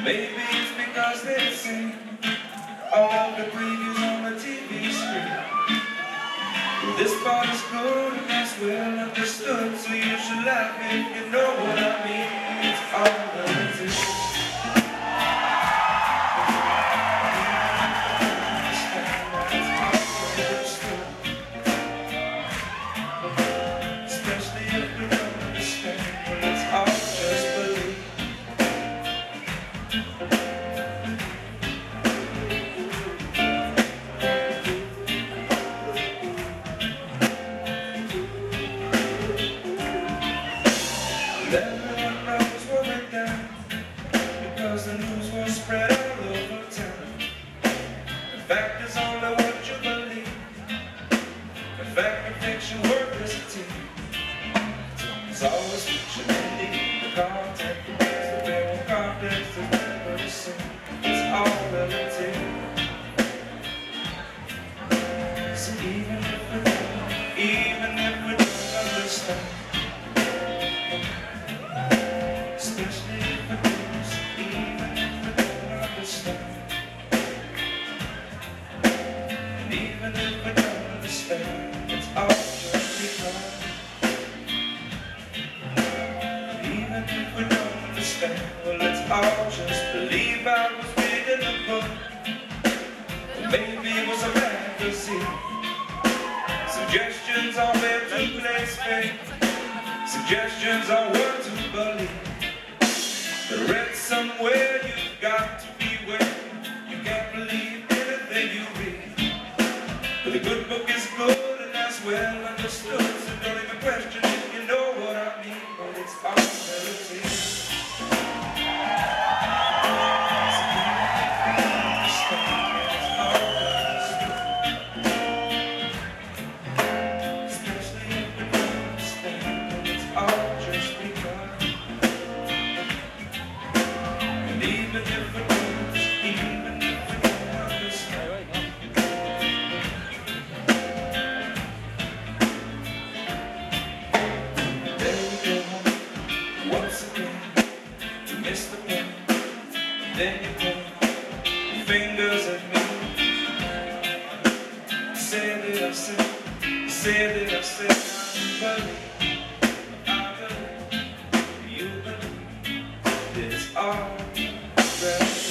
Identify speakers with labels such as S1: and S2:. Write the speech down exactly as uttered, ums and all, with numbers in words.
S1: Maybe it's because they sing all of the previews on the T V screen. Well, this part is good and that's well understood, so you should laugh if you know what I mean. It's all that it is. Everyone knows what went down, because the news was spread all over town. The fact is only what you believe. The fact and fiction work as a team. It's always fiction indeed. The content, the words, the real context is never the same. It's all relative. So even if we don't, even if we don't understand, especially if it moves, even if we don't understand. And even if we don't understand, it's all just because. And even if we don't understand, well, let's all just believe I was reading a book. Or maybe it was a magazine. Suggestions on where to place faith. Suggestions on what to believe. I read somewhere you've got to beware. You can't believe anything you read. But the good book is good and that's well understood, so don't even question if you know what I mean. But it's all relative. Especially if you don't understand, but it's all just because. Even if it moves, even if it don't understand. There we go, once again, you missed the point. Then you point your fingers at me. Say that I said, say that I said, I believe, I believe, you believe, it's all that